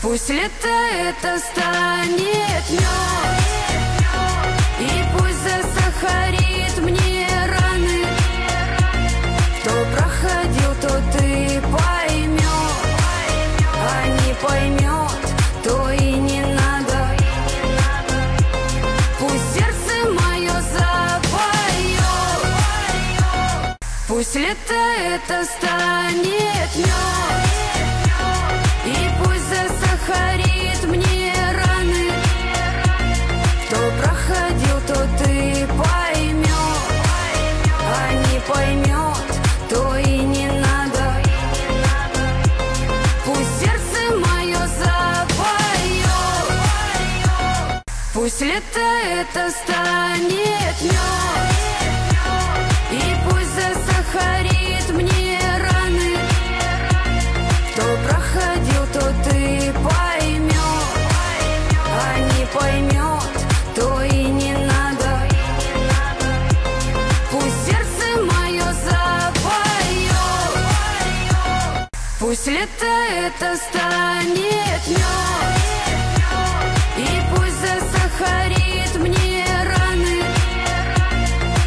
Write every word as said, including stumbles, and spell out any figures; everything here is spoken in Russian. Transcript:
Пусть летает, а станет мед, и пусть засахарит мне раны. Кто проходил, тот и поймет, а не поймет, то и не надо. Пусть сердце мое запоет, пусть летает, а станет мед, и пусть засахарит мне раны. Кто проходил, тот и поймет, а не поймет, то и не надо. Пусть сердце мое запоет, пусть летает, а станет мед, и пусть засахарит мне раны. Кто проходил, тот и поймет, а не поймет, то и не надо. Пусть сердце мое запоет, пусть летает, а станет мед.